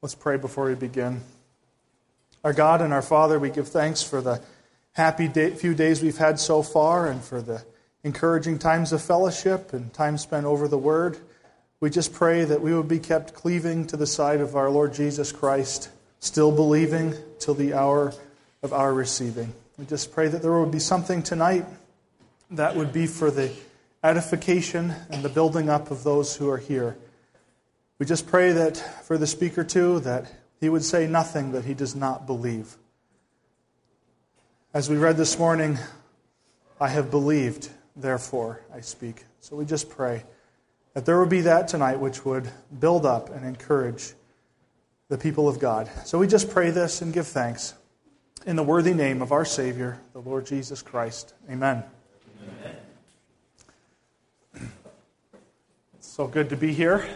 Let's pray before we begin. Our God and our Father, we give thanks for the few days we've had so far and for the encouraging times of fellowship and time spent over the Word. We just pray that we would be kept cleaving to the side of our Lord Jesus Christ, still believing till the hour of our receiving. We just pray that there would be something tonight that would be for the edification and the building up of those who are here. We just pray that for the speaker too, that he would say nothing that he does not believe. As we read this morning, I have believed, therefore I speak. So we just pray that there would be that tonight which would build up and encourage the people of God. So we just pray this and give thanks in the worthy name of our Savior, the Lord Jesus Christ. Amen. Amen. It's so good to be here.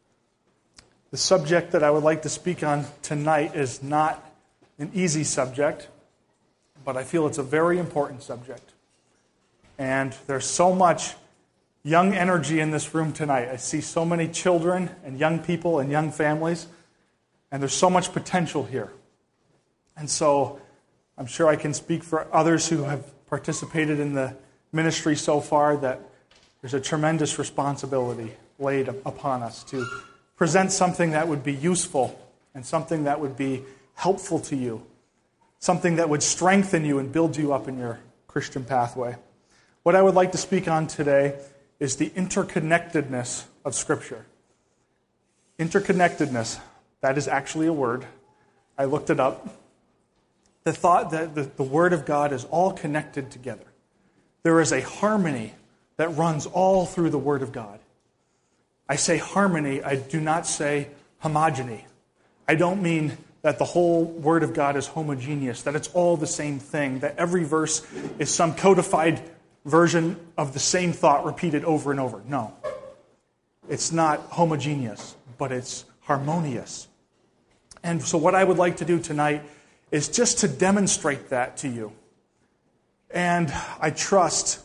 The subject that I would like to speak on tonight is not an easy subject, but I feel it's a very important subject. And there's so much young energy in this room tonight. I see so many children and young people and young families, and there's so much potential here. And so I'm sure I can speak for others who have participated in the ministry so far that there's a tremendous responsibility laid upon us to present something that would be useful and something that would be helpful to you, something that would strengthen you and build you up in your Christian pathway. What I would like to speak on today is the interconnectedness of Scripture. Interconnectedness, that is actually a word. I looked it up. The thought that the Word of God is all connected together. There is a harmony that runs all through the Word of God. I say harmony, I do not say homogeny. I don't mean that the whole Word of God is homogeneous, that it's all the same thing, that every verse is some codified version of the same thought repeated over and over. No. It's not homogeneous, but it's harmonious. And so what I would like to do tonight is just to demonstrate that to you. And I trust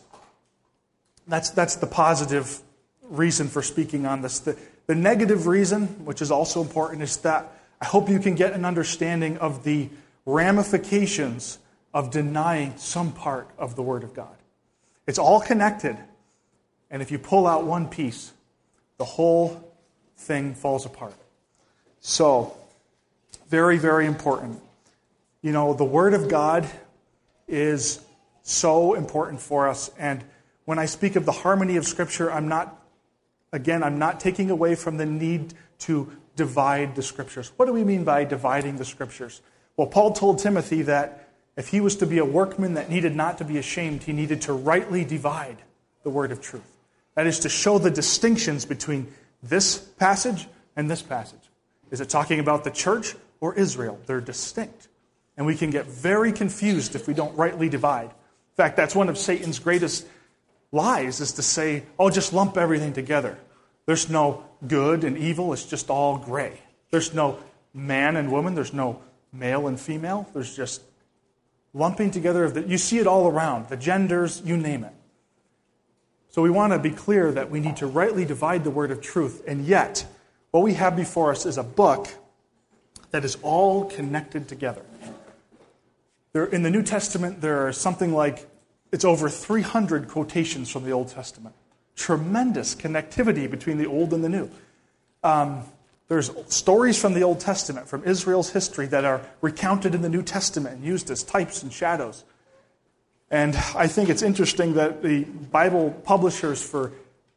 that's the positive reason for speaking on this. The negative reason, which is also important, is that I hope you can get an understanding of the ramifications of denying some part of the Word of God. It's all connected, and if you pull out one piece, the whole thing falls apart. So, very, very important. You know, the Word of God is so important for us, and when I speak of the harmony of Scripture, I'm not taking away from the need to divide the Scriptures. What do we mean by dividing the Scriptures? Well, Paul told Timothy that if he was to be a workman that needed not to be ashamed, he needed to rightly divide the word of truth. That is to show the distinctions between this passage and this passage. Is it talking about the church or Israel? They're distinct. And we can get very confused if we don't rightly divide. In fact, that's one of Satan's greatest lies, is to say, oh, just lump everything together. There's no good and evil, it's just all gray. There's no man and woman, there's no male and female, there's just lumping together of you see it all around, the genders, you name it. So we want to be clear that we need to rightly divide the word of truth, and yet, what we have before us is a book that is all connected together. In the New Testament, there are something like it's over 300 quotations from the Old Testament. Tremendous connectivity between the Old and the New. There's stories from the Old Testament, from Israel's history, that are recounted in the New Testament and used as types and shadows. And I think it's interesting that the Bible publishers for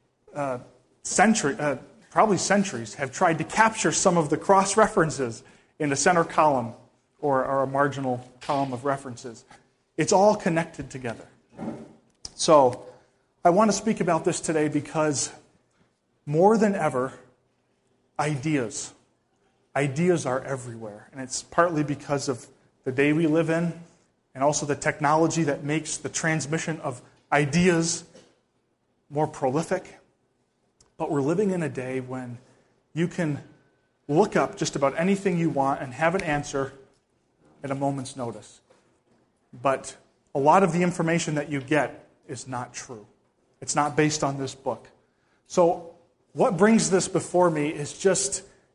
probably centuries have tried to capture some of the cross-references in the center column or a marginal column of references. It's all connected together. So, I want to speak about this today because more than ever, ideas are everywhere. And it's partly because of the day we live in and also the technology that makes the transmission of ideas more prolific. But we're living in a day when you can look up just about anything you want and have an answer at a moment's notice. But a lot of the information that you get is not true. It's not based on this book. So what brings this before me is just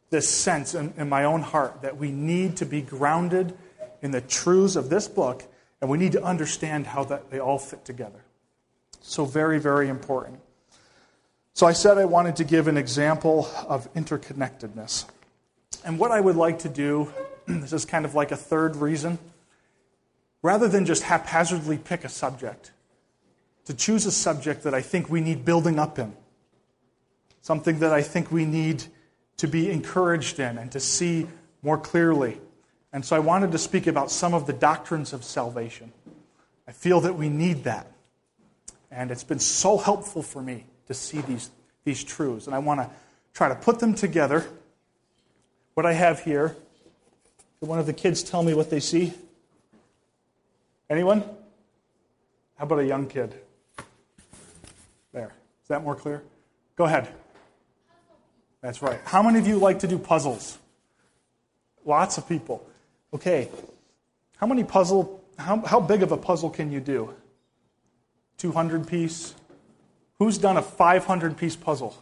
this sense in my own heart that we need to be grounded in the truths of this book, and we need to understand how that they all fit together. So very, very important. So I said I wanted to give an example of interconnectedness. And what I would like to do, this is kind of like a third reason, rather than just haphazardly pick a subject, to choose a subject that I think we need building up in, something that I think we need to be encouraged in and to see more clearly. And so I wanted to speak about some of the doctrines of salvation. I feel that we need that. And it's been so helpful for me to see these truths. And I want to try to put them together. What I have here, can one of the kids tell me what they see? Anyone? How about a young kid? There. Is that more clear? Go ahead. That's right. How many of you like to do puzzles? Lots of people. Okay. How big of a puzzle can you do? 200 piece? Who's done a 500 piece puzzle?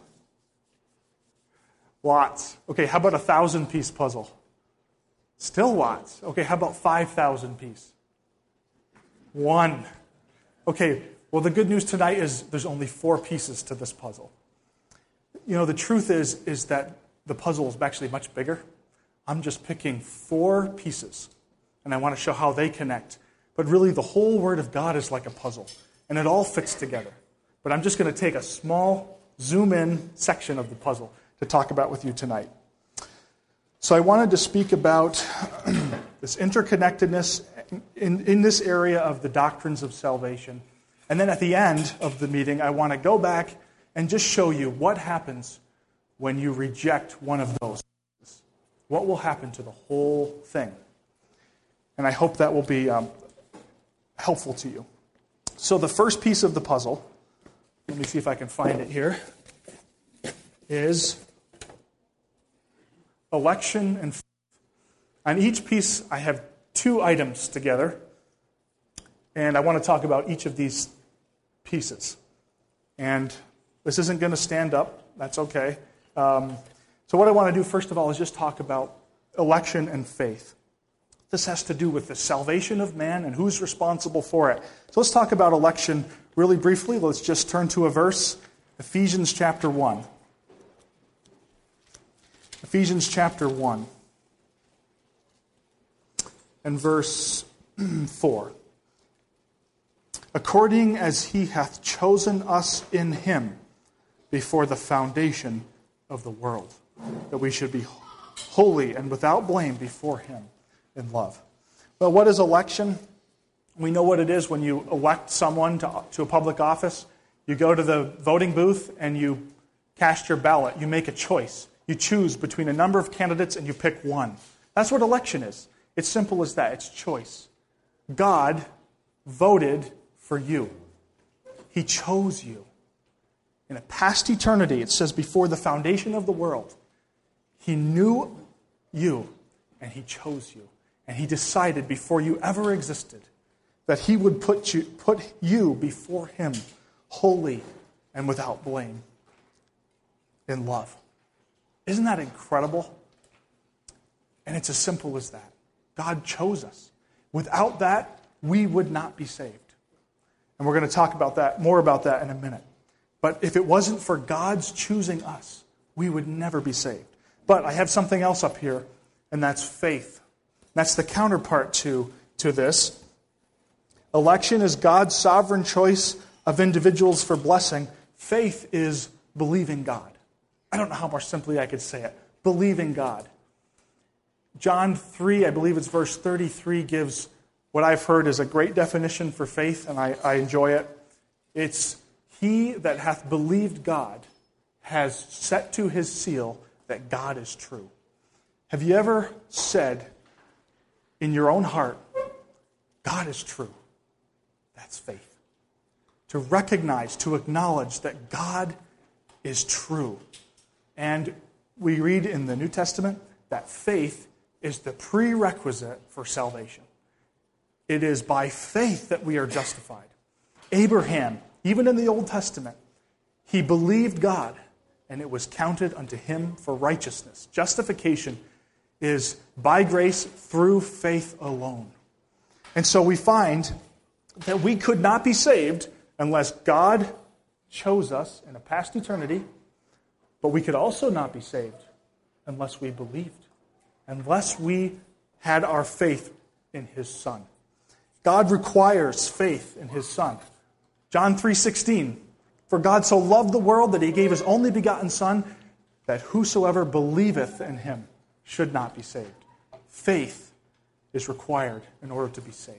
Lots. Okay, how about a 1,000 piece puzzle? Still lots. Okay, how about 5,000 piece? One. Okay, well, the good news tonight is there's only 4 pieces to this puzzle. You know, the truth is that the puzzle is actually much bigger. I'm just picking 4 pieces, and I want to show how they connect. But really, the whole Word of God is like a puzzle, and it all fits together. But I'm just going to take a small, zoom-in section of the puzzle to talk about with you tonight. So I wanted to speak about this interconnectedness in this area of the doctrines of salvation. And then at the end of the meeting, I want to go back and just show you what happens when you reject one of those. What will happen to the whole thing? And I hope that will be helpful to you. So the first piece of the puzzle, let me see if I can find it here, is election and faith. On each piece, I have 2 items together, and I want to talk about each of these pieces. And this isn't going to stand up. That's okay. So what I want to do, first of all, is just talk about election and faith. This has to do with the salvation of man and who's responsible for it. So let's talk about election really briefly. Let's just turn to a verse, Ephesians chapter 1. Ephesians chapter 1 and verse 4. According as he hath chosen us in him before the foundation of the world, that we should be holy and without blame before him in love. Well, what is election? We know what it is when you elect someone to a public office. You go to the voting booth and you cast your ballot. You make a choice. You choose between a number of candidates and you pick one. That's what election is. It's simple as that. It's choice. God voted for you. He chose you. In a past eternity, it says before the foundation of the world, he knew you and he chose you. And he decided before you ever existed that he would put you before him, holy and without blame, in love. Isn't that incredible? And it's as simple as that. God chose us. Without that, we would not be saved. And we're going to talk about that, more about that in a minute. But if it wasn't for God's choosing us, we would never be saved. But I have something else up here, and that's faith. That's the counterpart to this. Election is God's sovereign choice of individuals for blessing. Faith is believing God. I don't know how more simply I could say it. Believing God. John 3, I believe it's verse 33, gives what I've heard is a great definition for faith, and I enjoy it. It's, he that hath believed God has set to his seal that God is true. Have you ever said in your own heart, God is true? That's faith. To recognize, to acknowledge that God is true. And we read in the New Testament that faith is the prerequisite for salvation. It is by faith that we are justified. Abraham, even in the Old Testament, he believed God, and it was counted unto him for righteousness. Justification is by grace through faith alone. And so we find that we could not be saved unless God chose us in a past eternity, but we could also not be saved unless we believed, unless we had our faith in his Son. God requires faith in his Son. John 3:16, for God so loved the world that he gave his only begotten Son, that whosoever believeth in him should not be saved. Faith is required in order to be saved.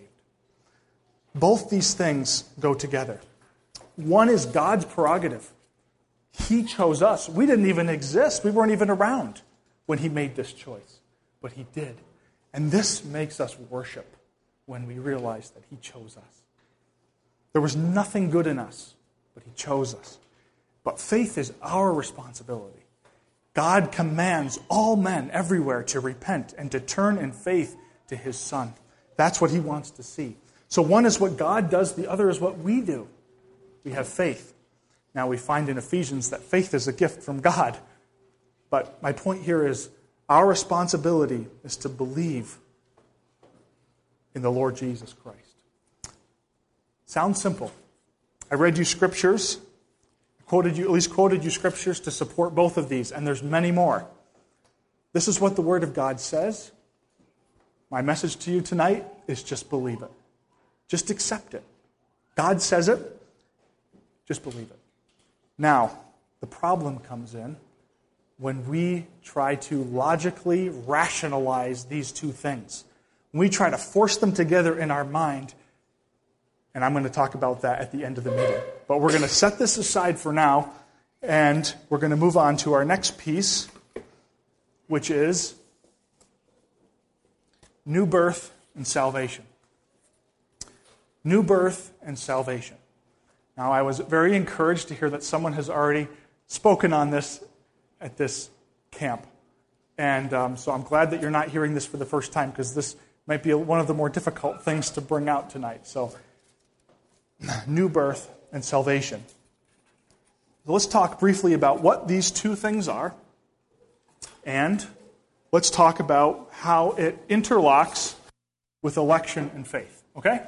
Both these things go together. One is God's prerogative. He chose us. We didn't even exist. We weren't even around when he made this choice. But he did. And this makes us worship when we realize that he chose us. There was nothing good in us, but he chose us. But faith is our responsibility. God commands all men everywhere to repent and to turn in faith to his Son. That's what he wants to see. So one is what God does, the other is what we do. We have faith. Now we find in Ephesians that faith is a gift from God. But my point here is our responsibility is to believe in the Lord Jesus Christ. Sounds simple. I read you scriptures, quoted you scriptures to support both of these, and there's many more. This is what the Word of God says. My message to you tonight is just believe it. Just accept it. God says it. Just believe it. Now, the problem comes in when we try to logically rationalize these two things. When we try to force them together in our mind, and I'm going to talk about that at the end of the meeting. But we're going to set this aside for now, and we're going to move on to our next piece, which is new birth and salvation. New birth and salvation. Now, I was very encouraged to hear that someone has already spoken on this at this camp. And so I'm glad that you're not hearing this for the first time, because this might be one of the more difficult things to bring out tonight. So, new birth and salvation. So let's talk briefly about what these two things are, and let's talk about how it interlocks with election and faith. Okay?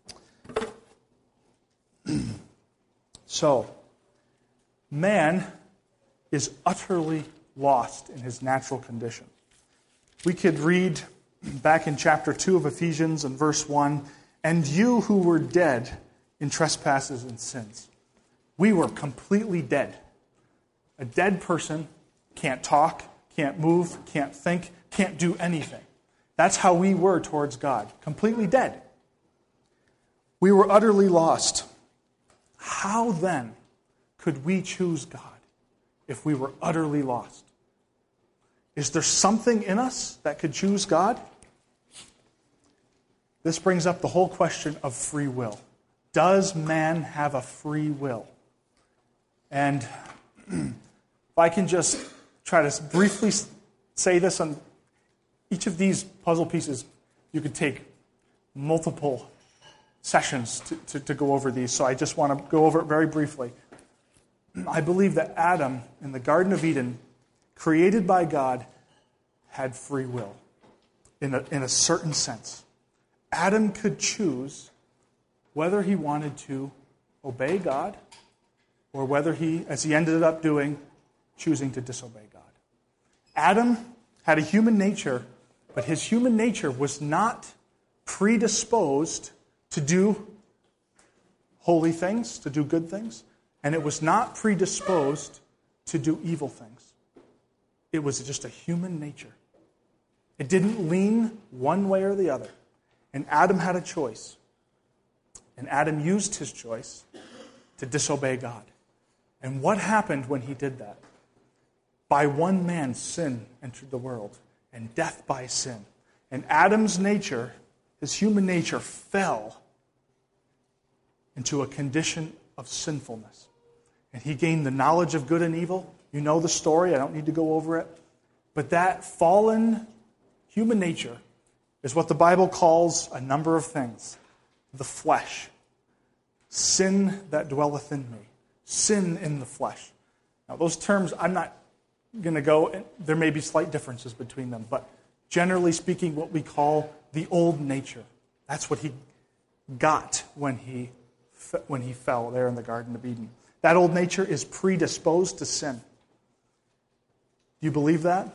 So, man is utterly lost in his natural condition. We could read back in chapter 2 of Ephesians and verse 1, and you who were dead in trespasses and sins. We were completely dead. A dead person can't talk, can't move, can't think, can't do anything. That's how we were towards God, completely dead. We were utterly lost. How then could we choose God if we were utterly lost? Is there something in us that could choose God? This brings up the whole question of free will. Does man have a free will? And if I can just try to briefly say this on each of these puzzle pieces, you could take multiple sessions to go over these, so I just want to go over it very briefly. I believe that Adam, in the Garden of Eden, created by God, had free will in a certain sense. Adam could choose whether he wanted to obey God or whether he, as he ended up doing, choosing to disobey God. Adam had a human nature, but his human nature was not predisposed to do holy things, to do good things, and it was not predisposed to do evil things. It was just a human nature. It didn't lean one way or the other. And Adam had a choice. And Adam used his choice to disobey God. And what happened when he did that? By one man, sin entered the world, and death by sin. And Adam's nature, his human nature, fell into a condition of sinfulness. And he gained the knowledge of good and evil. You know the story. I don't need to go over it. But that fallen human nature is what the Bible calls a number of things. The flesh. Sin that dwelleth in me. Sin in the flesh. Now, those terms, I'm not going to go, there may be slight differences between them, but generally speaking, what we call the old nature. That's what he got when he fell there in the Garden of Eden. That old nature is predisposed to sin. Do you believe that?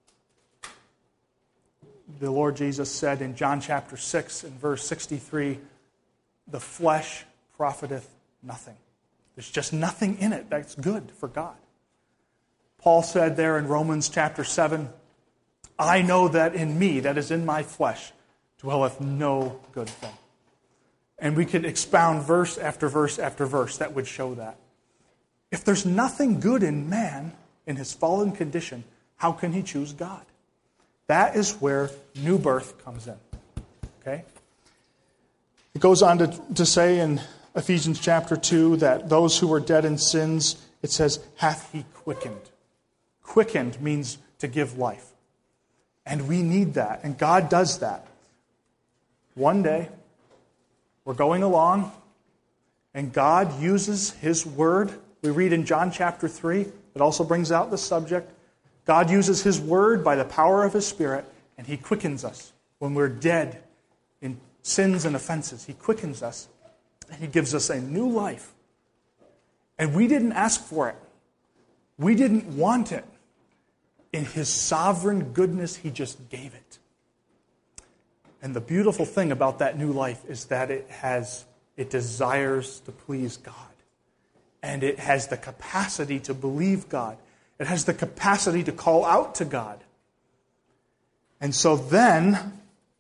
The Lord Jesus said in John chapter 6 and verse 63, the flesh profiteth nothing. There's just nothing in it that's good for God. Paul said there in Romans chapter 7, I know that in me, that is in my flesh, dwelleth no good thing. And we could expound verse after verse after verse that would show that. If there's nothing good in man, in his fallen condition, how can he choose God? That is where new birth comes in. Okay? It goes on to say in Ephesians chapter 2 that those who were dead in sins, it says, hath he quickened. Quickened means to give life. And we need that, and God does that. One day, we're going along, and God uses His Word. We read in John chapter 3, it also brings out the subject. God uses His Word by the power of His Spirit, and He quickens us. When we're dead in sins and offenses, He quickens us, and He gives us a new life. And we didn't ask for it. We didn't want it. In His sovereign goodness, He just gave it. And the beautiful thing about that new life is that it desires to please God. And it has the capacity to believe God. It has the capacity to call out to God. And so then,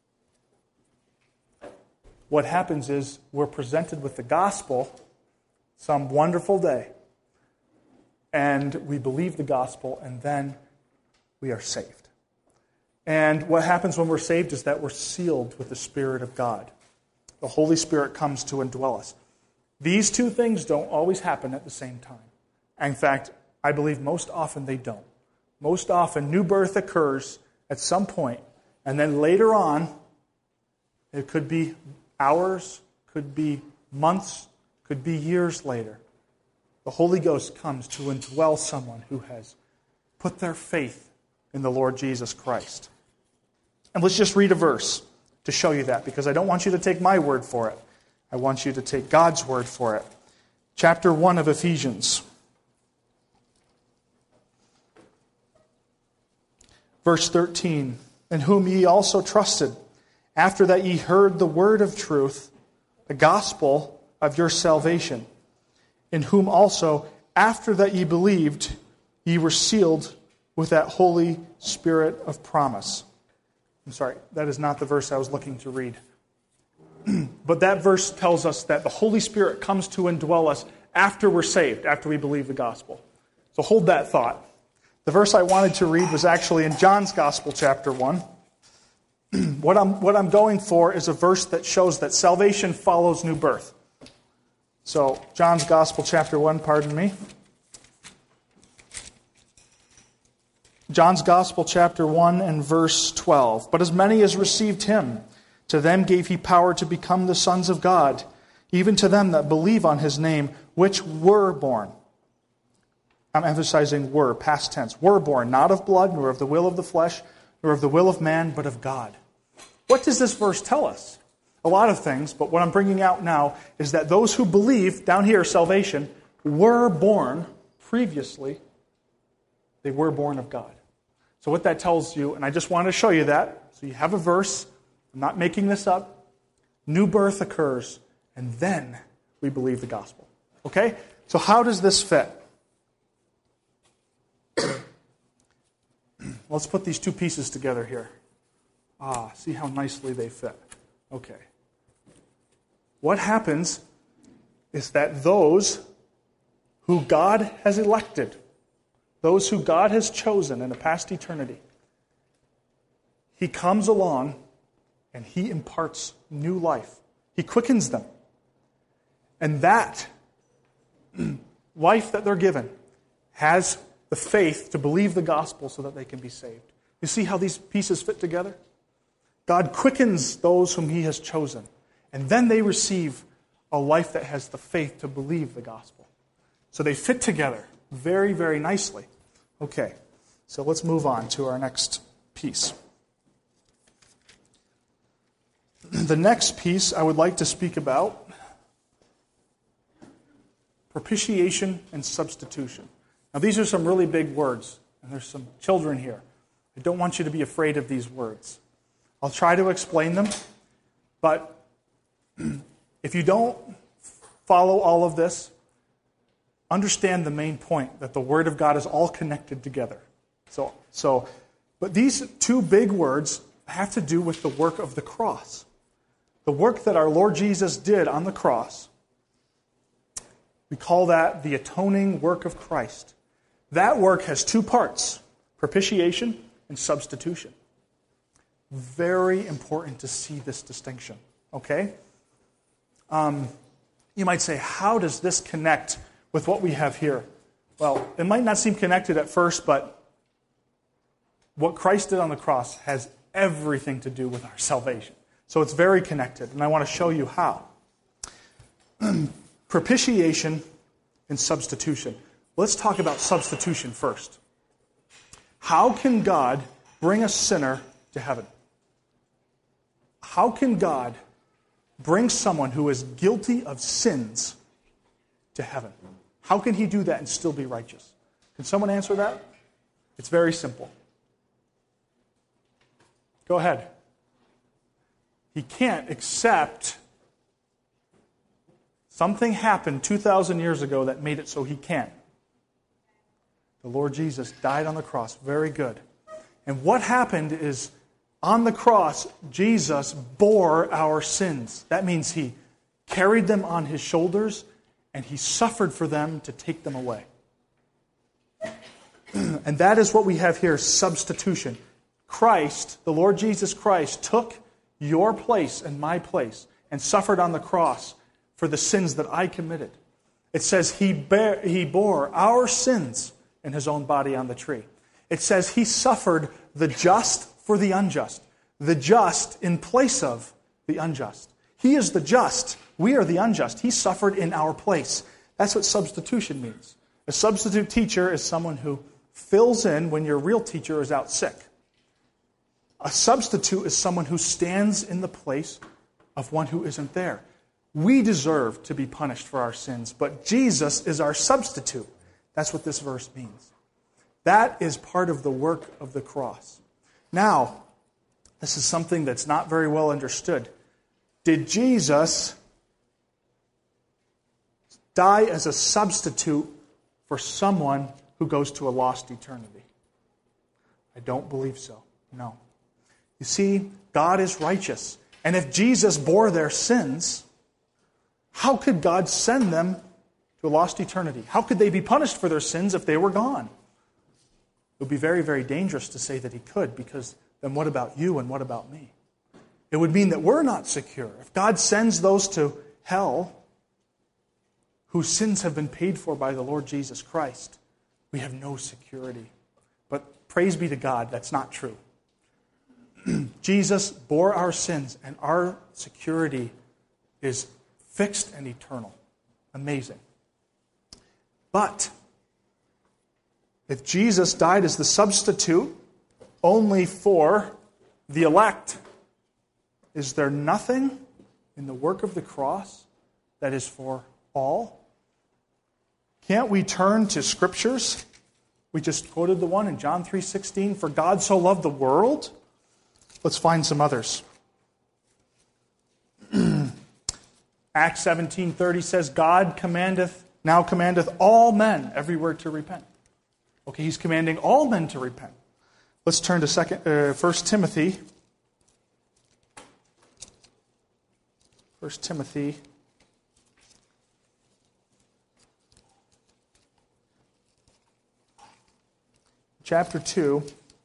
what happens is we're presented with the gospel some wonderful day. And we believe the gospel, and then we are saved. And what happens when we're saved is that we're sealed with the Spirit of God. The Holy Spirit comes to indwell us. These two things don't always happen at the same time. In fact, I believe most often they don't. Most often, new birth occurs at some point, and then later on, it could be hours, could be months, could be years later. The Holy Ghost comes to indwell someone who has put their faith in the Lord Jesus Christ. And let's just read a verse to show you that, because I don't want you to take my word for it. I want you to take God's word for it. Chapter 1 of Ephesians. Verse 13. In whom ye also trusted, after that ye heard the word of truth, the gospel of your salvation. In whom also, after that ye believed, ye were sealed with that Holy Spirit of promise. I'm sorry, that is not the verse I was looking to read. But that verse tells us that the Holy Spirit comes to indwell us after we're saved, after we believe the gospel. So hold that thought. The verse I wanted to read was actually in John's Gospel, chapter 1. What I'm going for is a verse that shows that salvation follows new birth. So, John's Gospel, chapter 1, pardon me. John's Gospel, chapter 1, and verse 12. But as many as received Him, to them gave He power to become the sons of God, even to them that believe on His name, which were born. I'm emphasizing were, past tense. Were born, not of blood, nor of the will of the flesh, nor of the will of man, but of God. What does this verse tell us? A lot of things, but what I'm bringing out now is that those who believe, down here, salvation, were born previously. They were born of God. So what that tells you, and I just want to show you that, so you have a verse, I'm not making this up, new birth occurs, and then we believe the gospel. Okay? So how does this fit? Let's put these two pieces together here. See how nicely they fit. Okay. What happens is that those who God has elected, those who God has chosen in a past eternity, He comes along and He imparts new life. He quickens them. And that life that they're given has the faith to believe the gospel so that they can be saved. You see how these pieces fit together? God quickens those whom He has chosen, and then they receive a life that has the faith to believe the gospel. So they fit together. very, very nicely. Okay, so let's move on to our next piece. The next piece I would like to speak about, propitiation and substitution. Now these are some really big words, and there's some children here. I don't want you to be afraid of these words. I'll try to explain them, but if you don't follow all of this, understand the main point, that the Word of God is all connected together. But these two big words have to do with the work of the cross. The work that our Lord Jesus did on the cross, we call that the atoning work of Christ. That work has two parts, propitiation and substitution. Very important to see this distinction, okay? You might say, how does this connect with what we have here? Well, it might not seem connected at first, but what Christ did on the cross has everything to do with our salvation. So it's very connected, and I want to show you how. Propitiation and substitution. Let's talk about substitution first. How can God bring a sinner to heaven? How can God bring someone who is guilty of sins to heaven? How can he do that and still be righteous? Can someone answer that? It's very simple. Go ahead. He can't, except something happened 2,000 years ago that made it so he can. The Lord Jesus died on the cross. Very good. And what happened is, on the cross, Jesus bore our sins. That means he carried them on his shoulders, and he suffered for them to take them away. And that is what we have here, substitution. Christ, the Lord Jesus Christ, took your place and my place and suffered on the cross for the sins that I committed. It says he bore our sins in his own body on the tree. It says he suffered the just for the unjust. The just in place of the unjust. He is the just. We are the unjust. He suffered in our place. That's what substitution means. A substitute teacher is someone who fills in when your real teacher is out sick. A substitute is someone who stands in the place of one who isn't there. We deserve to be punished for our sins, but Jesus is our substitute. That's what this verse means. That is part of the work of the cross. Now, this is something that's not very well understood. Did Jesus die as a substitute for someone who goes to a lost eternity? I don't believe so. No. You see, God is righteous. And if Jesus bore their sins, how could God send them to a lost eternity? How could they be punished for their sins if they were gone? It would be very, very dangerous to say that he could, because then what about you and what about me? It would mean that we're not secure. If God sends those to hell, whose sins have been paid for by the Lord Jesus Christ, we have no security. But praise be to God, that's not true. Jesus bore our sins, and our security is fixed and eternal. Amazing. But if Jesus died as the substitute only for the elect, is there nothing in the work of the cross that is for all? Can't we turn to scriptures? We just quoted the one in John 3:16, for God so loved the world. Let's find some others. Acts 17:30 says, God now commandeth all men everywhere to repent. Okay, he's commanding all men to repent. Let's turn to 1 Timothy. 1 Timothy. Chapter 2.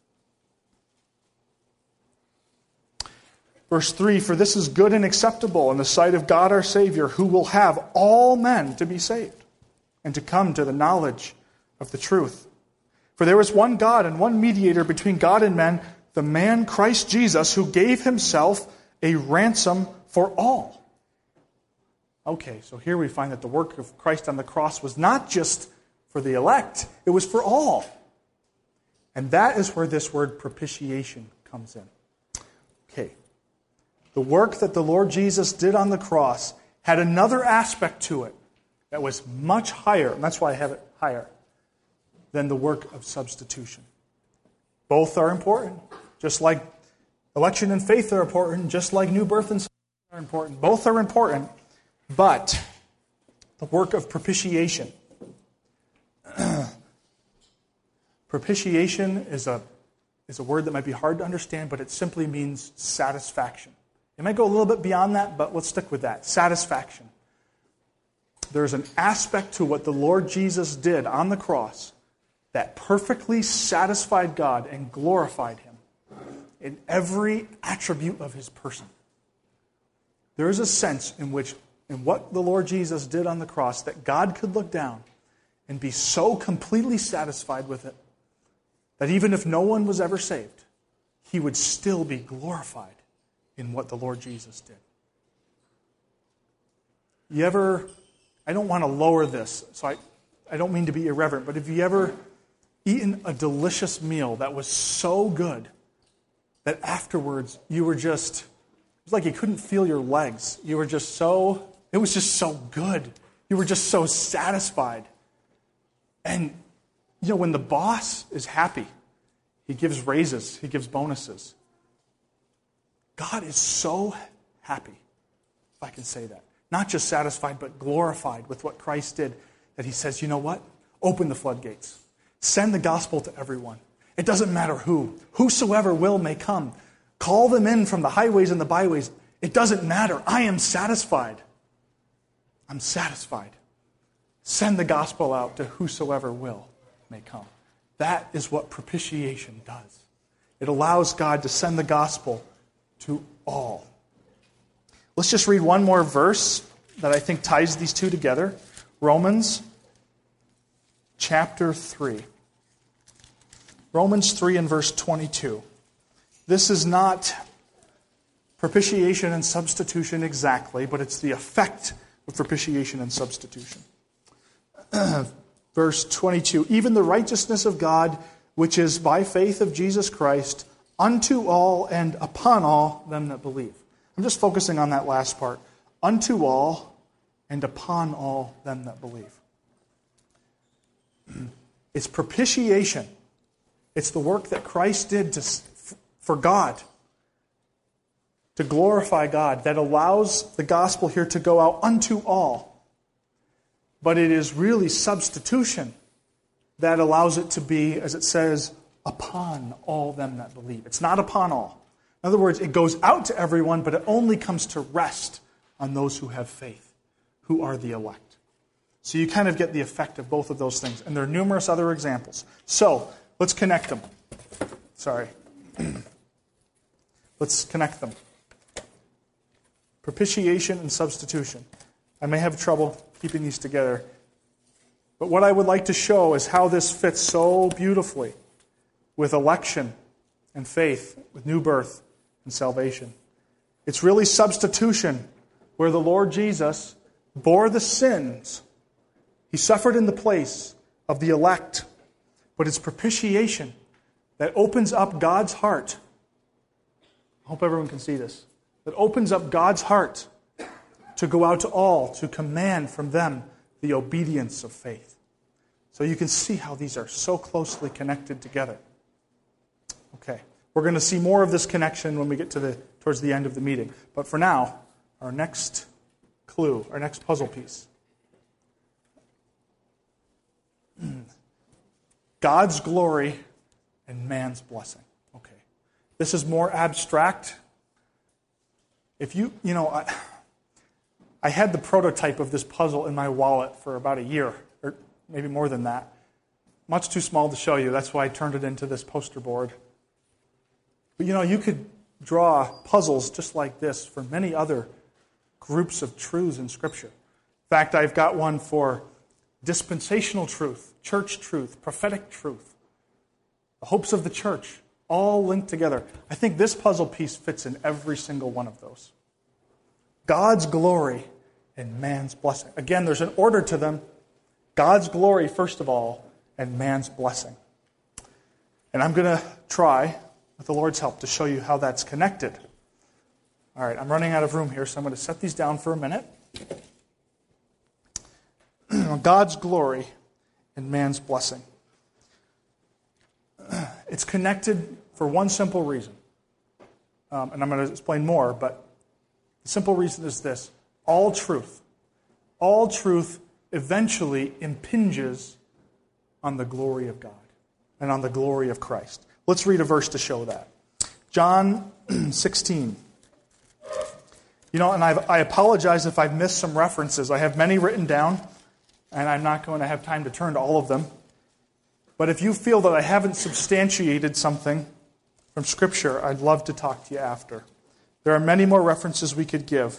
Verse 3, for this is good and acceptable in the sight of God our Savior, who will have all men to be saved and to come to the knowledge of the truth. For there is one God and one mediator between God and men, the man Christ Jesus, who gave himself a ransom for all. Okay, so here we find that the work of Christ on the cross was not just for the elect. It was for all. And that is where this word propitiation comes in. Okay. The work that the Lord Jesus did on the cross had another aspect to it that was much higher, and that's why I have it higher, than the work of substitution. Both are important. Just like election and faith are important, just like new birth and salvation are important. Both are important, but the work of propitiation. Propitiation is a word that might be hard to understand, but it simply means satisfaction. It might go a little bit beyond that, but let's stick with that. Satisfaction. There's an aspect to what the Lord Jesus did on the cross that perfectly satisfied God and glorified Him in every attribute of His person. There is a sense in which, in what the Lord Jesus did on the cross, that God could look down and be so completely satisfied with it that even if no one was ever saved, He would still be glorified in what the Lord Jesus did. I don't want to lower this, so I don't mean to be irreverent, but have you ever eaten a delicious meal that was so good that afterwards you were just, it was like you couldn't feel your legs. You were just so, it was just so good. You were just so satisfied. And, when the boss is happy, he gives raises, he gives bonuses. God is so happy, if I can say that. Not just satisfied, but glorified with what Christ did, that He says, you know what? Open the floodgates. Send the gospel to everyone. It doesn't matter who. Whosoever will may come. Call them in from the highways and the byways. It doesn't matter. I am satisfied. I'm satisfied. Send the gospel out to whosoever will may come. That is what propitiation does. It allows God to send the gospel to all. Let's just read one more verse that I think ties these two together. Romans chapter 3. Romans 3 and verse 22. This is not propitiation and substitution exactly, but it's the effect of propitiation and substitution. Verse 22. Even the righteousness of God, which is by faith of Jesus Christ, unto all and upon all them that believe. I'm just focusing on that last part. Unto all and upon all them that believe. It's propitiation. It's the work that Christ did for God, to glorify God, that allows the gospel here to go out unto all. But it is really substitution that allows it to be, as it says, upon all them that believe. It's not upon all. In other words, it goes out to everyone, but it only comes to rest on those who have faith, who are the elect. So you kind of get the effect of both of those things. And there are numerous other examples. So, let's connect them. Sorry. Let's connect them. Propitiation and substitution. I may have trouble keeping these together. But what I would like to show is how this fits so beautifully with election and faith, with new birth and salvation. It's really substitution, where the Lord Jesus bore the sins. He suffered in the place of the elect. But it's propitiation that opens up God's heart. I hope everyone can see this. That opens up God's heart to go out to all, to command from them the obedience of faith. So you can see how these are so closely connected together. Okay, we're going to see more of this connection when we get towards the end of the meeting. But for now, our next clue, our next puzzle piece. God's glory and man's blessing. Okay. This is more abstract. If I had the prototype of this puzzle in my wallet for about a year, or maybe more than that. Much too small to show you. That's why I turned it into this poster board. But you could draw puzzles just like this for many other groups of truths in Scripture. In fact, I've got one for dispensational truth, church truth, prophetic truth, the hopes of the church, all linked together. I think this puzzle piece fits in every single one of those. God's glory and man's blessing. Again, there's an order to them, God's glory, first of all, and man's blessing. And I'm going to try, with the Lord's help, to show you how that's connected. All right, I'm running out of room here, so I'm going to set these down for a minute. God's glory and man's blessing. It's connected for one simple reason. And I'm going to explain more, but the simple reason is this. All truth eventually impinges on the glory of God and on the glory of Christ. Let's read a verse to show that. John 16. And I apologize if I've missed some references. I have many written down, and I'm not going to have time to turn to all of them. But if you feel that I haven't substantiated something from Scripture, I'd love to talk to you after. There are many more references we could give.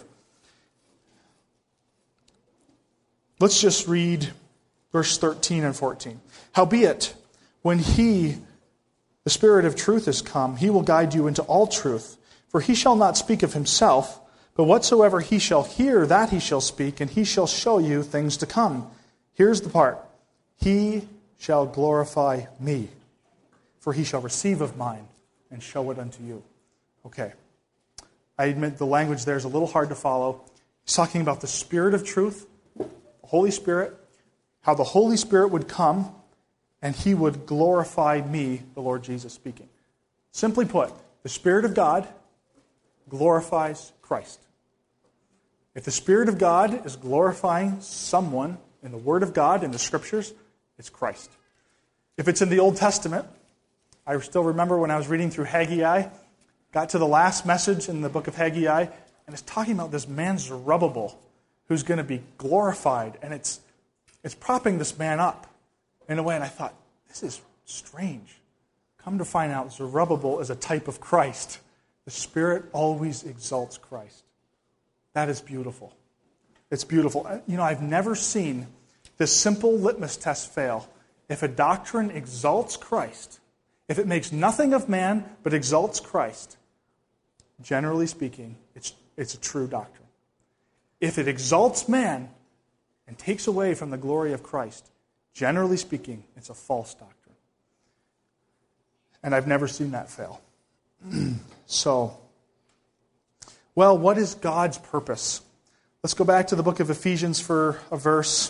Let's just read verse 13 and 14. Howbeit, when He, the Spirit of truth, is come, He will guide you into all truth. For He shall not speak of Himself, but whatsoever He shall hear, that He shall speak, and He shall show you things to come. Here's the part. He shall glorify me, for He shall receive of mine and show it unto you. Okay. I admit the language there is a little hard to follow. He's talking about the Spirit of truth, the Holy Spirit, how the Holy Spirit would come and He would glorify me, the Lord Jesus speaking. Simply put, the Spirit of God glorifies Christ. If the Spirit of God is glorifying someone in the Word of God, in the Scriptures, it's Christ. If it's in the Old Testament, I still remember when I was reading through Haggai, got to the last message in the book of Haggai, and it's talking about this man Zerubbabel who's going to be glorified, and it's propping this man up in a way, and I thought, this is strange. Come to find out, Zerubbabel is a type of Christ. The Spirit always exalts Christ. That is beautiful. It's beautiful. I've never seen this simple litmus test fail. If a doctrine exalts Christ, if it makes nothing of man but exalts Christ, generally speaking, it's a true doctrine. If it exalts man and takes away from the glory of Christ, generally speaking, it's a false doctrine. And I've never seen that fail. So, well, what is God's purpose? Let's go back to the book of Ephesians for a verse.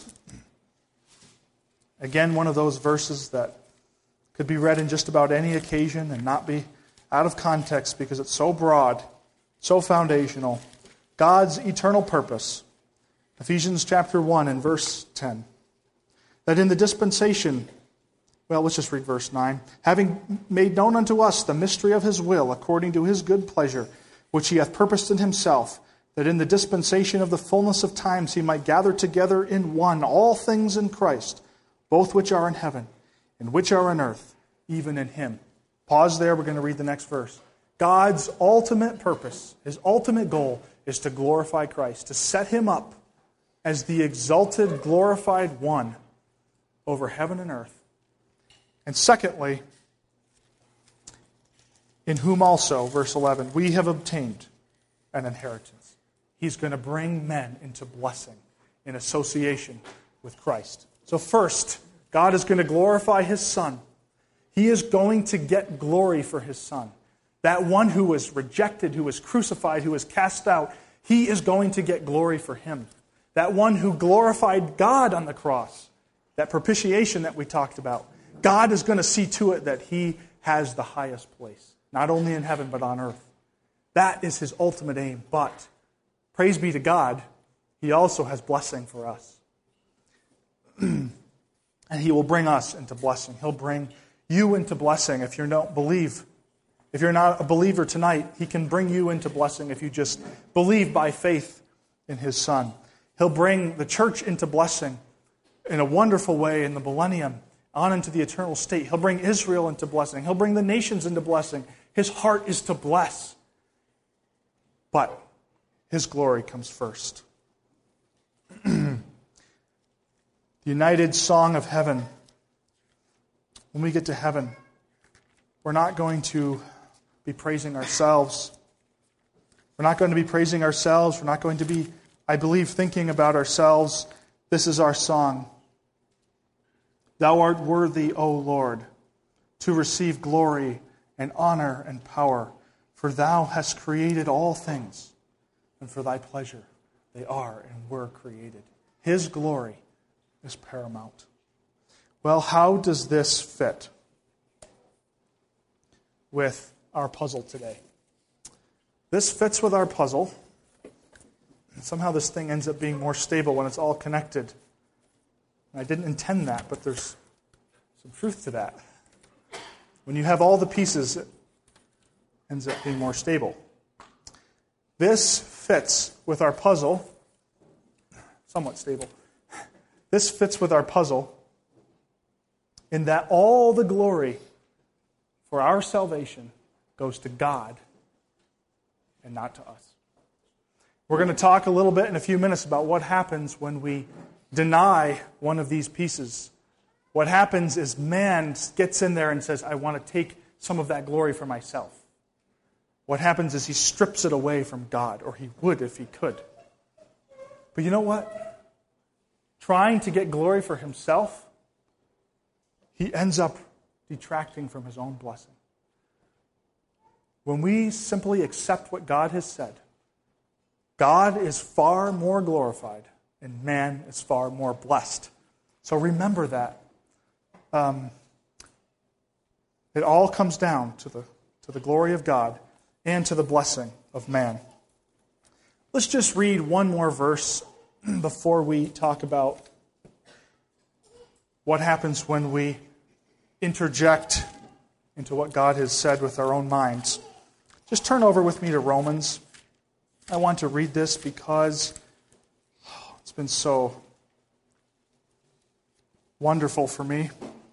Again, one of those verses that could be read in just about any occasion and not be out of context because it's so broad, so foundational. God's eternal purpose. Ephesians chapter 1 and verse 10. That in the dispensation, well, let's just read verse 9. Having made known unto us the mystery of His will, according to His good pleasure, which He hath purposed in Himself, that in the dispensation of the fullness of times He might gather together in one all things in Christ, both which are in heaven and which are on earth, even in Him. Pause there, we're going to read the next verse. God's ultimate purpose, His ultimate goal, is to glorify Christ, to set Him up as the exalted, glorified one over heaven and earth. And secondly, in whom also, verse 11, we have obtained an inheritance. He's going to bring men into blessing in association with Christ. So first, God is going to glorify His Son. He is going to get glory for His Son. That one who was rejected, who was crucified, who was cast out, He is going to get glory for Him. That one who glorified God on the cross, that propitiation that we talked about, God is going to see to it that He has the highest place, not only in heaven but on earth. That is His ultimate aim. But, praise be to God, He also has blessing for us. And He will bring us into blessing. He'll bring you into blessing if you don't believe. If you're not a believer tonight, He can bring you into blessing if you just believe by faith in His Son. He'll bring the church into blessing in a wonderful way in the millennium, on into the eternal state. He'll bring Israel into blessing. He'll bring the nations into blessing. His heart is to bless. But His glory comes first. The united song of heaven. When we get to heaven, we're not going to be praising ourselves. We're not going to be praising ourselves. We're not going to be, I believe, thinking about ourselves. This is our song. Thou art worthy, O Lord, to receive glory and honor and power, for thou hast created all things, and for thy pleasure they are and were created. His glory is paramount. Well, how does this fit with our puzzle today? This fits with our puzzle. Somehow this thing ends up being more stable when it's all connected. I didn't intend that, but there's some truth to that. When you have all the pieces, it ends up being more stable. This fits with our puzzle, somewhat stable. This fits with our puzzle in that all the glory for our salvation goes to God and not to us. We're going to talk a little bit in a few minutes about what happens when we deny one of these pieces. What happens is man gets in there and says, I want to take some of that glory for myself. What happens is he strips it away from God, or he would if he could. But you know what? Trying to get glory for himself, he ends up detracting from his own blessing. When we simply accept what God has said, God is far more glorified and man is far more blessed. So remember that. It all comes down to the glory of God and to the blessing of man. Let's just read one more verse before we talk about what happens when we interject into what God has said with our own minds. Just turn over with me to Romans. I want to read this because it's been so wonderful for me.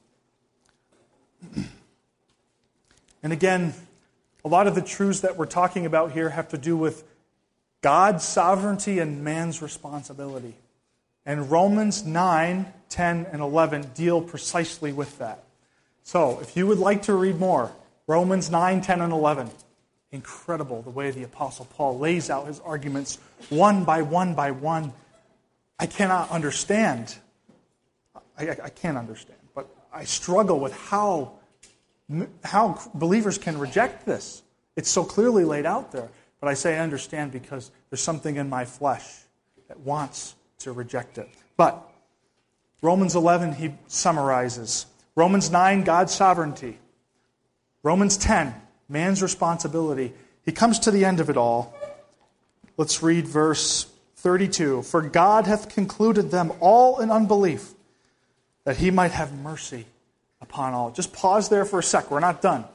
And again, a lot of the truths that we're talking about here have to do with God's sovereignty and man's responsibility. And Romans 9, 10, and 11 deal precisely with that. So, if you would like to read more, Romans 9, 10, and 11. Incredible the way the Apostle Paul lays out his arguments one by one by one. I cannot understand. I can't understand, but I struggle with how believers can reject this. It's so clearly laid out there. But I say I understand because there's something in my flesh that wants to reject it. But Romans 11, he summarizes. Romans 9, God's sovereignty. Romans 10, man's responsibility. He comes to the end of it all. Let's read verse 32. For God hath concluded them all in unbelief, that he might have mercy upon all. Just pause there for a sec. We're not done.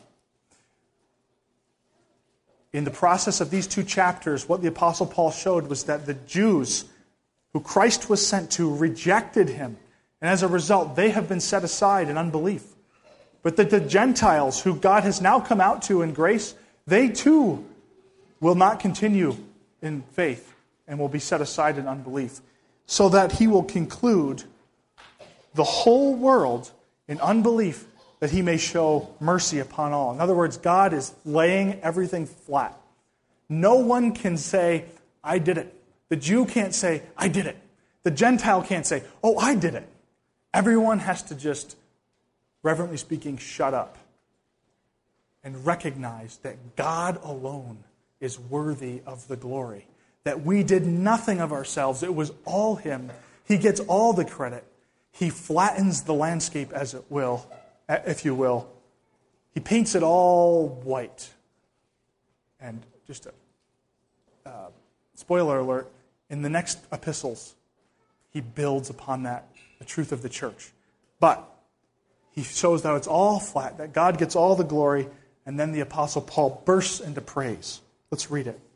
In the process of these two chapters, what the Apostle Paul showed was that the Jews who Christ was sent to rejected him. And as a result, they have been set aside in unbelief. But that the Gentiles, who God has now come out to in grace, they too will not continue in faith and will be set aside in unbelief. So that he will conclude the whole world in unbelief, that he may show mercy upon all. In other words, God is laying everything flat. No one can say, I did it. The Jew can't say, I did it. The Gentile can't say, oh, I did it. Everyone has to just, reverently speaking, shut up and recognize that God alone is worthy of the glory. That we did nothing of ourselves. It was all him. He gets all the credit. He flattens the landscape, as it will, if you will. He paints it all white. And just a spoiler alert, in the next epistles, he builds upon that, the truth of the church. But he shows that it's all flat, that God gets all the glory, and then the Apostle Paul bursts into praise. Let's read it.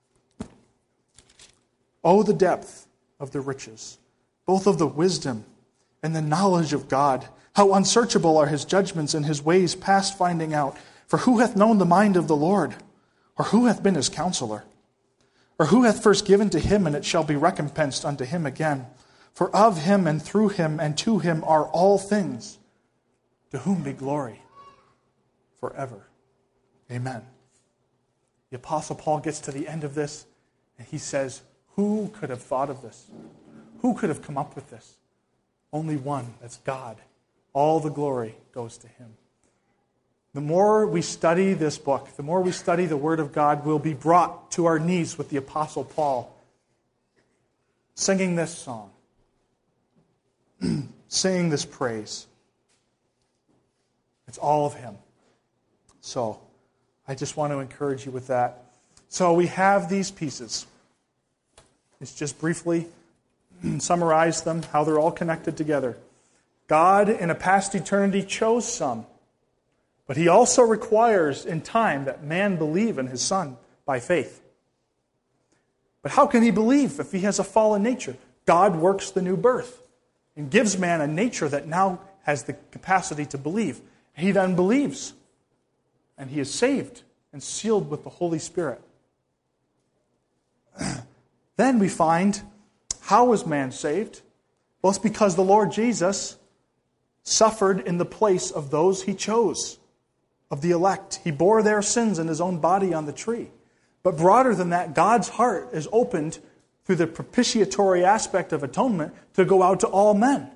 Oh, the depth of the riches, both of the wisdom and the knowledge of God. How unsearchable are his judgments and his ways past finding out. For who hath known the mind of the Lord? Or who hath been his counselor? Or who hath first given to him, and it shall be recompensed unto him again? For of him and through him and to him are all things, to whom be glory forever. Amen. The Apostle Paul gets to the end of this, and he says, who could have thought of this? Who could have come up with this? Only one, that's God. All the glory goes to him. The more we study this book, the more we study the Word of God, we'll be brought to our knees with the Apostle Paul, singing this song, singing this praise. It's all of him. So, I just want to encourage you with that. So we have these pieces. Let's just briefly summarize them, how they're all connected together. God, in a past eternity, chose some. But he also requires in time that man believe in his Son by faith. But how can he believe if he has a fallen nature? God works the new birth and gives man a nature that now has the capacity to believe. He then believes, and he is saved and sealed with the Holy Spirit. Then we find, how was man saved? Well, it's because the Lord Jesus suffered in the place of those he chose, of the elect. He bore their sins in his own body on the tree. But broader than that, God's heart is opened through the propitiatory aspect of atonement to go out to all men.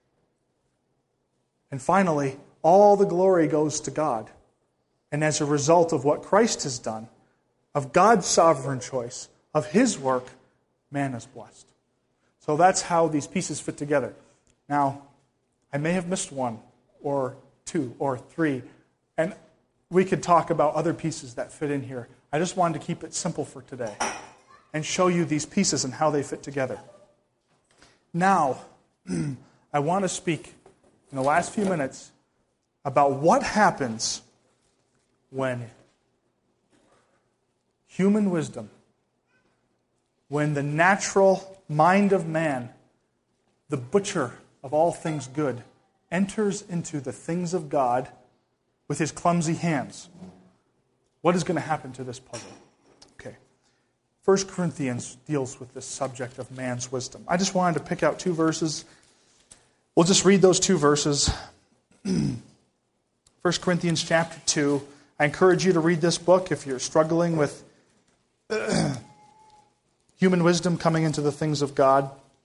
And finally, all the glory goes to God. And as a result of what Christ has done, of God's sovereign choice, of his work, man is blessed. So that's how these pieces fit together. Now, I may have missed one or two or three, and we could talk about other pieces that fit in here. I just wanted to keep it simple for today and show you these pieces and how they fit together. Now, I want to speak in the last few minutes about what happens when human wisdom, when the natural mind of man, the butcher of all things good, enters into the things of God with his clumsy hands. What is going to happen to this puzzle? Okay. 1 Corinthians deals with this subject of man's wisdom. I just wanted to pick out two verses. We'll just read those two verses. 1 Corinthians chapter 2. I encourage you to read this book if you're struggling with human wisdom coming into the things of God.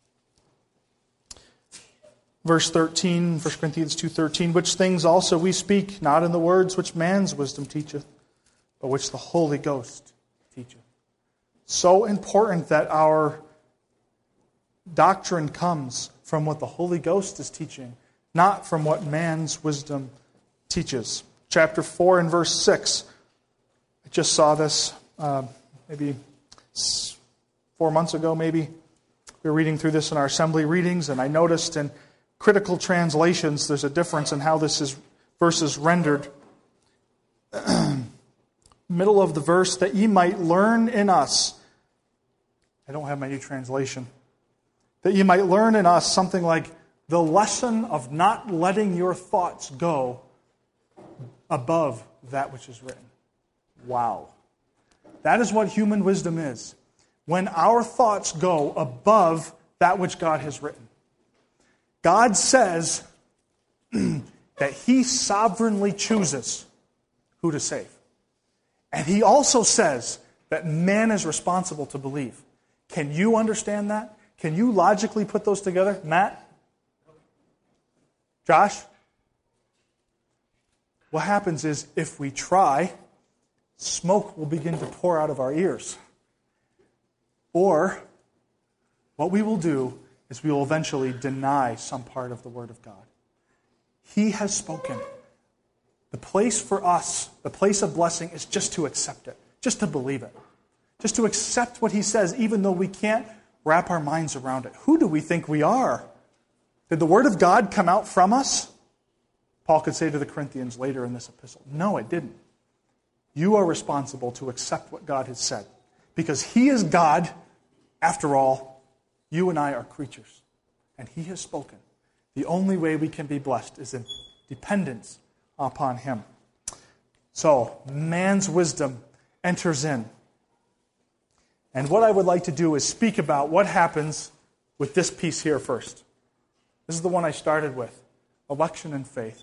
Verse 13, 1 Corinthians 2:13, which things also we speak, not in the words which man's wisdom teacheth, but which the Holy Ghost teacheth. So important that our doctrine comes from what the Holy Ghost is teaching, not from what man's wisdom teaches. Chapter 4 and verse 6. I just saw this maybe 4 months ago, maybe. We were reading through this in our assembly readings, and I noticed in critical translations there's a difference in how verse is rendered. Middle of the verse, that ye might learn in us. I don't have my new translation. That ye might learn in us something like the lesson of not letting your thoughts go above that which is written. Wow. That is what human wisdom is. When our thoughts go above that which God has written. God says that he sovereignly chooses who to save. And he also says that man is responsible to believe. Can you understand that? Can you logically put those together? Matt? Josh? What happens is, if we try, smoke will begin to pour out of our ears. Or, what we will do is we will eventually deny some part of the Word of God. He has spoken. The place for us, the place of blessing, is just to accept it, just to believe it, just to accept what he says, even though we can't wrap our minds around it. Who do we think we are? Did the Word of God come out from us? Paul could say to the Corinthians later in this epistle, no, it didn't. You are responsible to accept what God has said, because he is God. After all, you and I are creatures, and he has spoken. The only way we can be blessed is in dependence upon him. So, man's wisdom enters in. And what I would like to do is speak about what happens with this piece here first. This is the one I started with, election and faith.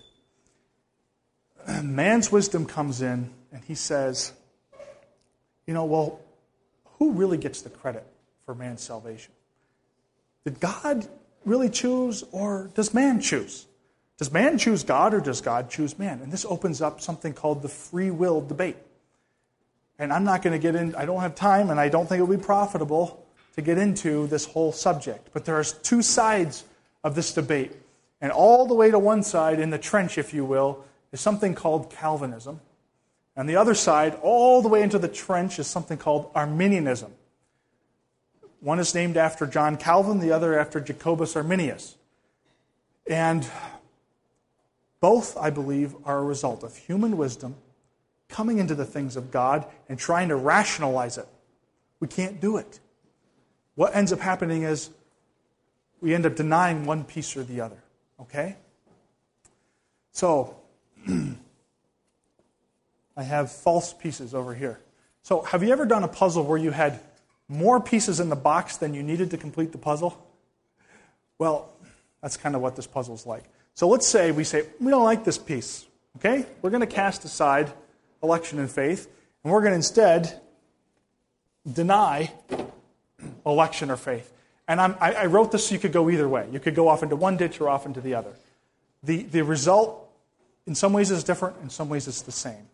Man's wisdom comes in, and he says, well, who really gets the credit for man's salvation? Did God really choose, or does man choose? Does man choose God or does God choose man? And this opens up something called the free will debate. And I'm not going to get in, I don't have time, and I don't think it will be profitable to get into this whole subject. But there's two sides of this debate. And all the way to one side, in the trench, if you will, is something called Calvinism. And the other side, all the way into the trench, is something called Arminianism. One is named after John Calvin, the other after Jacobus Arminius. And both, I believe, are a result of human wisdom coming into the things of God and trying to rationalize it. We can't do it. What ends up happening is we end up denying one piece or the other. Okay? So, I have false pieces over here. So, have you ever done a puzzle where you had more pieces in the box than you needed to complete the puzzle? Well, that's kind of what this puzzle is like. So let's say we don't like this piece. Okay? We're going to cast aside election and faith, and we're going to instead deny election or faith. And I wrote this so you could go either way. You could go off into one ditch or off into the other. The result, in some ways, is different. In some ways, it's the same.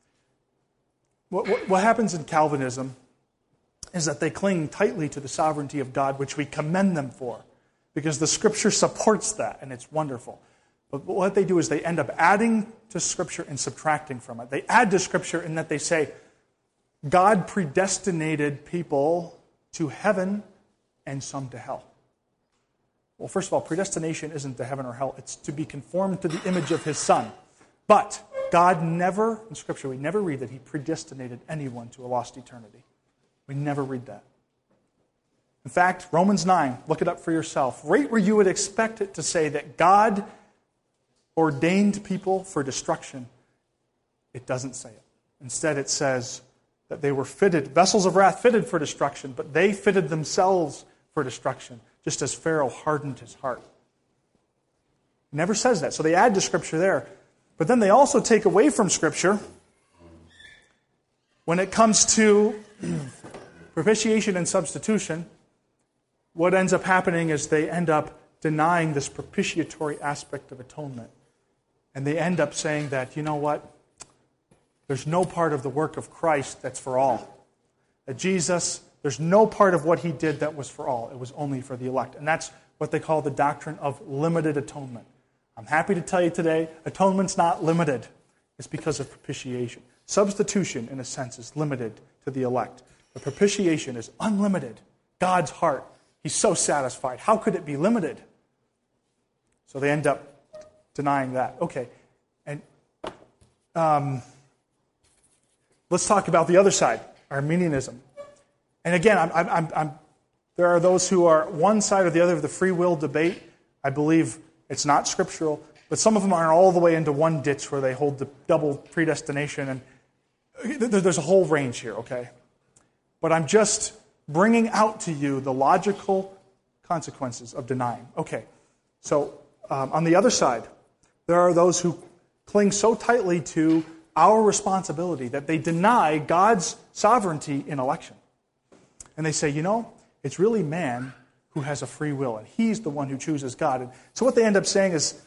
What happens in Calvinism is that they cling tightly to the sovereignty of God, which we commend them for, because the Scripture supports that, and it's wonderful. But what they do is they end up adding to Scripture and subtracting from it. They add to Scripture in that they say, God predestinated people to heaven and some to hell. Well, first of all, predestination isn't to heaven or hell. It's to be conformed to the image of His Son. But God never, in Scripture, we never read that He predestinated anyone to a lost eternity. We never read that. In fact, Romans 9, look it up for yourself. Right where you would expect it to say that God ordained people for destruction, it doesn't say it. Instead, it says that they were fitted, vessels of wrath fitted for destruction, but they fitted themselves for destruction, just as Pharaoh hardened his heart. It never says that. So they add to Scripture there. But then they also take away from Scripture when it comes to propitiation and substitution. What ends up happening is they end up denying this propitiatory aspect of atonement. And they end up saying that, you know what? There's no part of the work of Christ that's for all. That Jesus, there's no part of what He did that was for all. It was only for the elect. And that's what they call the doctrine of limited atonement. I'm happy to tell you today, atonement's not limited. It's because of propitiation. Substitution, in a sense, is limited to the elect. But propitiation is unlimited. God's heart. He's so satisfied. How could it be limited? So they end up denying that. Okay. And let's talk about the other side, Arminianism. And again, there are those who are one side or the other of the free will debate. I believe it's not scriptural, but some of them are all the way into one ditch where they hold the double predestination. And there's a whole range here, okay? But I'm just bringing out to you the logical consequences of denying. Okay, so on the other side, there are those who cling so tightly to our responsibility that they deny God's sovereignty in election. And they say, you know, it's really man who has a free will, and he's the one who chooses God. And so what they end up saying is,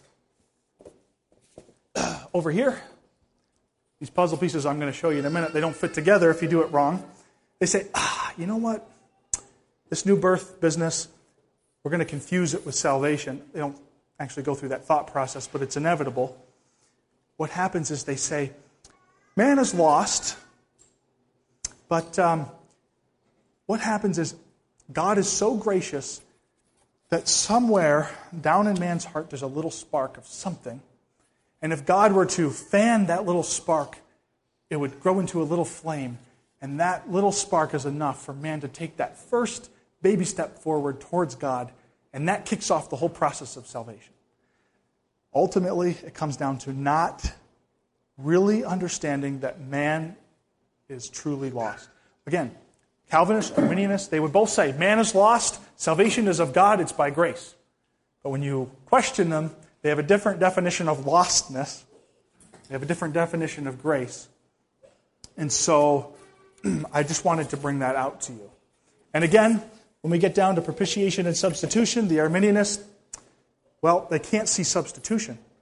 over here, these puzzle pieces I'm going to show you in a minute, they don't fit together if you do it wrong. They say, you know what? This new birth business, we're going to confuse it with salvation. They don't actually go through that thought process, but it's inevitable. What happens is they say, man is lost, but what happens is God is so gracious that somewhere down in man's heart there's a little spark of something. And if God were to fan that little spark, it would grow into a little flame. And that little spark is enough for man to take that first baby step forward towards God. And that kicks off the whole process of salvation. Ultimately, it comes down to not really understanding that man is truly lost. Again, Calvinists, Arminianists, they would both say, man is lost, salvation is of God, it's by grace. But when you question them, they have a different definition of lostness. They have a different definition of grace. And so, I just wanted to bring that out to you. And again, when we get down to propitiation and substitution, the Arminianists, well, they can't see substitution.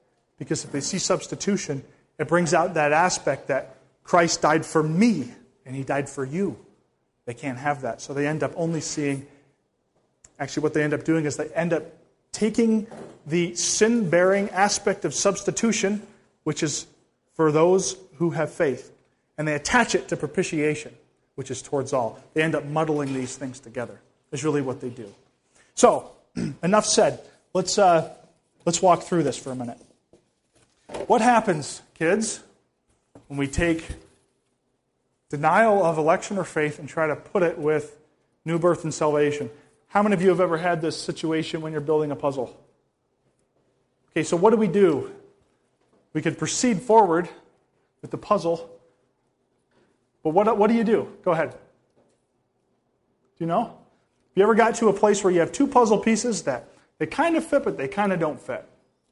Because if they see substitution, it brings out that aspect that Christ died for me and he died for you. They can't have that. So they end up only seeing, actually what they end up doing is they end up taking the sin-bearing aspect of substitution, which is for those who have faith, and they attach it to propitiation, which is towards all. They end up muddling these things together, is really what they do. So, enough said. Let's walk through this for a minute. What happens, kids, when we take denial of election or faith and try to put it with new birth and salvation? How many of you have ever had this situation when you're building a puzzle? Okay, so what do? We could proceed forward with the puzzle, but what do you do? Go ahead. Do you know? Have you ever got to a place where you have two puzzle pieces that they kind of fit, but they kind of don't fit?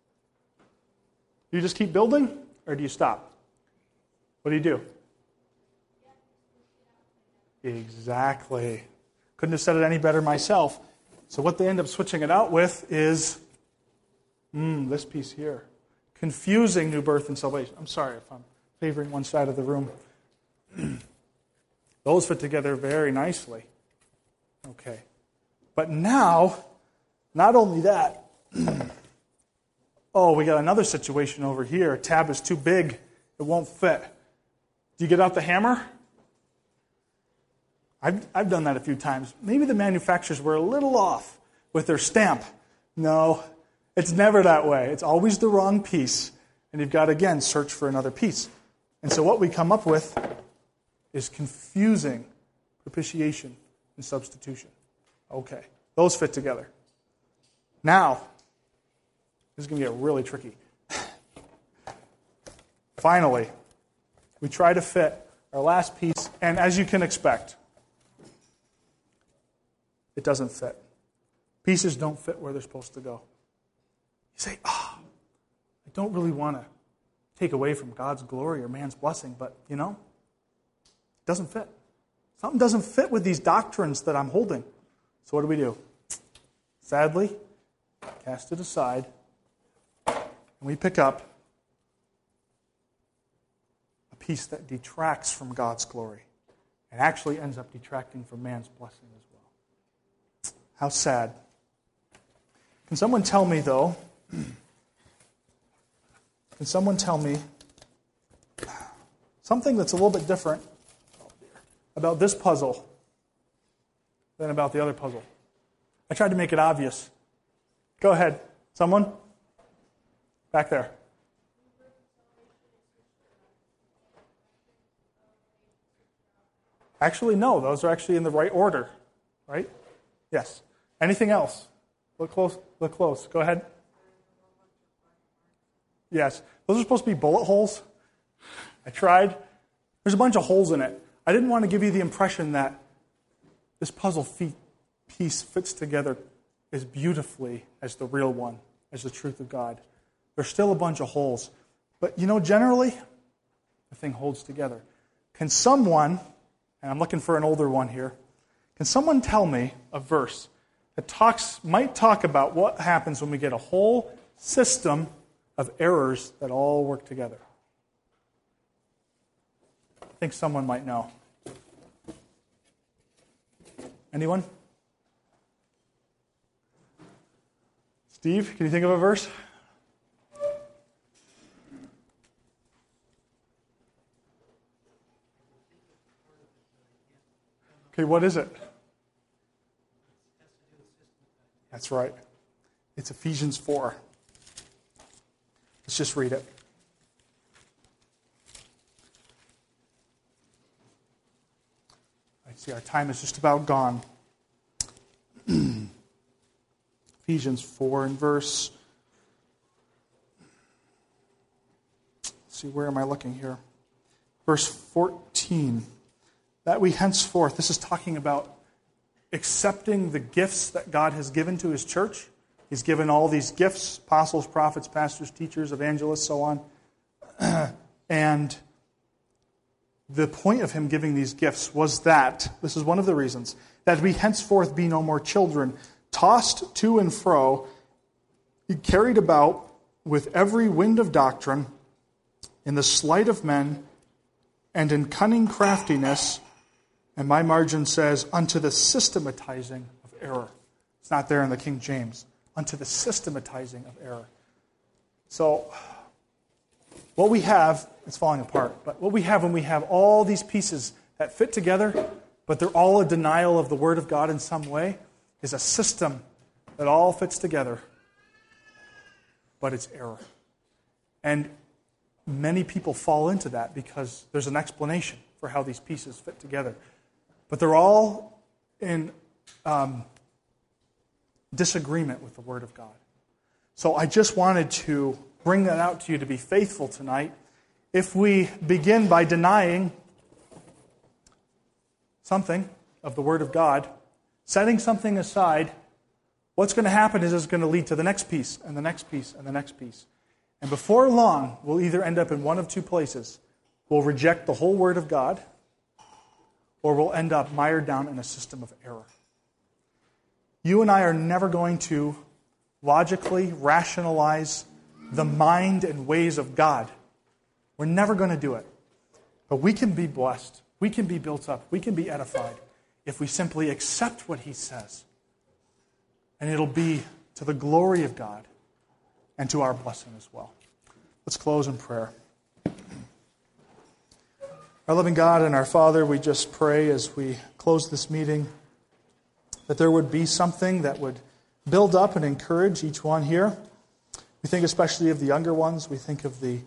Do you just keep building, or do you stop? What do? Exactly. Couldn't have said it any better myself. So what they end up switching it out with is this piece here. Confusing new birth and salvation. I'm sorry if I'm favoring one side of the room. Those fit together very nicely. Okay. But now, not only that, we got another situation over here. A tab is too big. It won't fit. Do you get out the hammer? I've done that a few times. Maybe the manufacturers were a little off with their stamp. No, it's never that way. It's always the wrong piece. And you've got to, again, search for another piece. And so what we come up with is confusing propitiation and substitution. Okay, those fit together. Now, this is going to get really tricky. Finally, we try to fit our last piece, and as you can expect, it doesn't fit. Pieces don't fit where they're supposed to go. You say, I don't really want to take away from God's glory or man's blessing, but, it doesn't fit. Something doesn't fit with these doctrines that I'm holding. So what do? Sadly, cast it aside, and we pick up a piece that detracts from God's glory and actually ends up detracting from man's blessing as well. How sad. Can someone tell me, though, something that's a little bit different about this puzzle than about the other puzzle? I tried to make it obvious. Go ahead. Someone? Back there. Actually, no. Those are actually in the right order. Right? Yes. Anything else? Look close. Look close. Go ahead. Yes. Those are supposed to be bullet holes. I tried. There's a bunch of holes in it. I didn't want to give you the impression that this puzzle piece fits together as beautifully as the real one, as the truth of God. There's still a bunch of holes. But, generally, the thing holds together. Can someone, and I'm looking for an older one here, can someone tell me a verse that might talk about what happens when we get a whole system of errors that all work together? I think someone might know. Anyone? Steve, can you think of a verse? Okay, what is it? That's right. It's Ephesians 4. Let's just read it. I see our time is just about gone. Ephesians 4 and verse... Let's see, where am I looking here? Verse 14. That we henceforth, this is talking about accepting the gifts that God has given to His church. He's given all these gifts, apostles, prophets, pastors, teachers, evangelists, so on. And the point of Him giving these gifts was that, this is one of the reasons, that we henceforth be no more children, tossed to and fro, carried about with every wind of doctrine, in the sleight of men, and in cunning craftiness, and my margin says, unto the systematizing of error. It's not there in the King James. Unto the systematizing of error. So, what we have, it's falling apart, but what we have when we have all these pieces that fit together, but they're all a denial of the Word of God in some way, is a system that all fits together, but it's error. And many people fall into that because there's an explanation for how these pieces fit together. But they're all in disagreement with the Word of God. So I just wanted to bring that out to you to be faithful tonight. If we begin by denying something of the Word of God, setting something aside, what's going to happen is it's going to lead to the next piece, and the next piece, and the next piece. And before long, we'll either end up in one of two places. We'll reject the whole Word of God, or we'll end up mired down in a system of error. You and I are never going to logically rationalize the mind and ways of God. We're never going to do it. But we can be blessed. We can be built up. We can be edified if we simply accept what He says. And it'll be to the glory of God and to our blessing as well. Let's close in prayer. Our loving God and our Father, we just pray as we close this meeting that there would be something that would build up and encourage each one here. We think especially of the younger ones. We think of the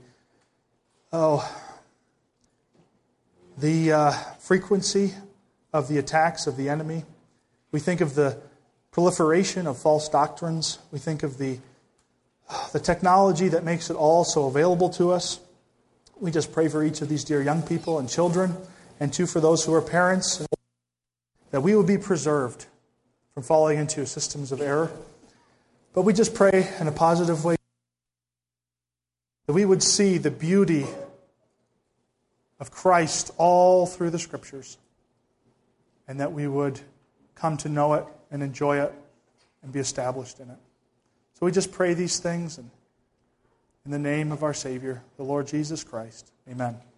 frequency of the attacks of the enemy. We think of the proliferation of false doctrines. We think of the technology that makes it all so available to us. We just pray for each of these dear young people and children, and too for those who are parents, that we would be preserved from falling into systems of error. But we just pray in a positive way that we would see the beauty of Christ all through the Scriptures, and that we would come to know it and enjoy it and be established in it. So we just pray these things in the name of our Savior, the Lord Jesus Christ. Amen.